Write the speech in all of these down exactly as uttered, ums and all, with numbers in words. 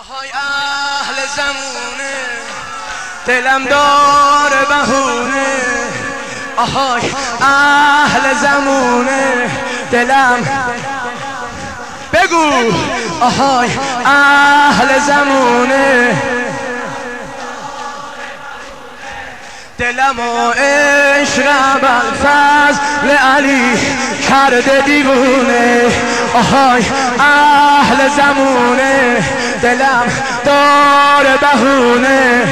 آهای اهل زمونه دلم داره بهونه، آهای اهل زمونه دلم بگو، آهای اهل زمونه دلم و عشق ابوالفضل علی کرده دیوونه، آهای اهل زمونه دلم داره بهونه،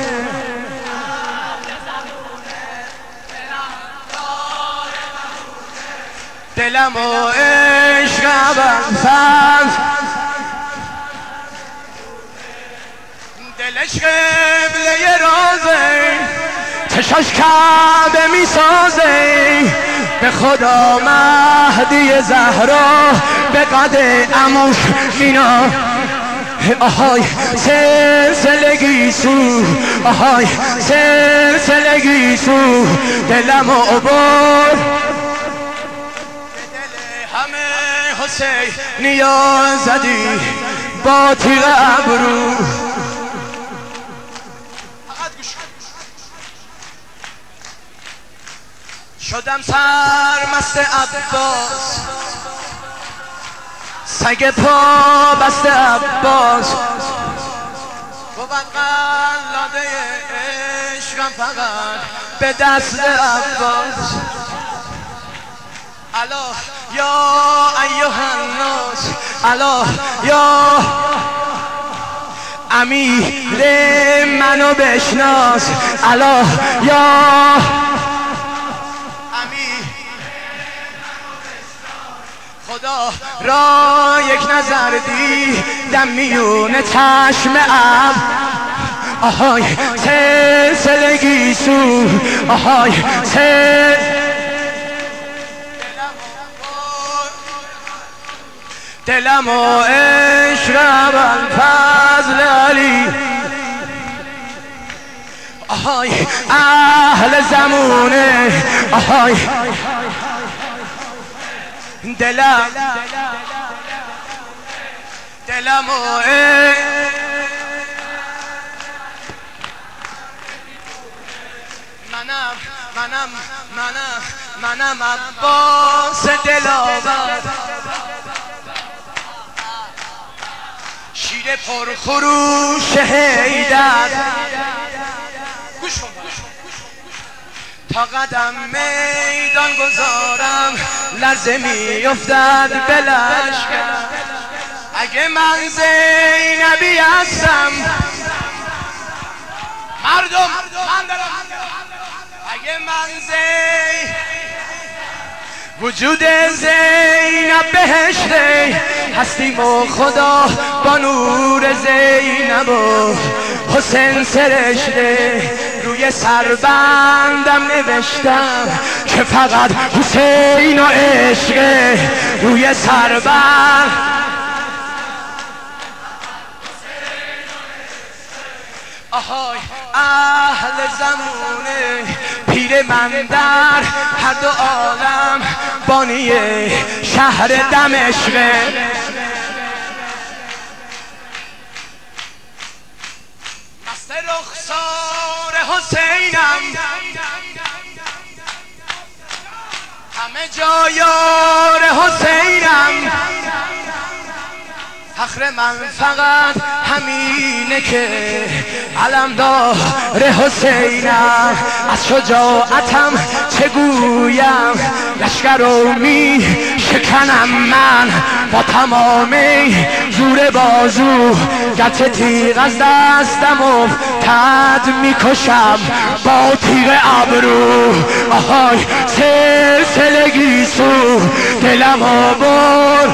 دلم و عشق ابوالفضل دلش قبله رازه، چشاش کعبه میسازه، به خدا مهدی زهرا به قد عموش مینا، آهای سلسلگی سو، آهای سلسلگی سو دلم و عبور همه حسین نیاز زدی با تیغ ابرو. شدم سرمست عباس، سگ پا بست عباس، بود قلاده عشقم فقط به دست عباس. الا یا ایها الناس، الا یا امیر منو بشناس، الا یا خدا را یک نظر دیدم میونه چشم اب، آهای سلسلگی سو، آهای سل دلم و عشق ابوالفضل علی، آهای اهل زمونه، آهای دلم دلم و منم منم منم منم عباس دلاور، شیر پرخروش حیدر، گوش کن تا قدم میدان گذارم لرزه میافتد به لشکر، اگه من زینبی هستم مردم من دارم، اگه من زین وجود زینب بهشته هستیم و خدا با نور زینب و حسین سرشته، روی سربندم نوشتم که فقط حسین و عشقه، روی سربند آهای اهل زمونه پیر من در هر دو عالم بانی شهر دمشقه، مست رخسار حسینم همه جا یار حسینم، فخر من فقط همینه که علمدار حسینم، از شجاعتم چه گویم لشکر رو می شکنم من با تمام زور بازو، گرچه تیغ از دستم افتد میکشم با تیغ ابرو، آهای سلسلگی سو دلم آباد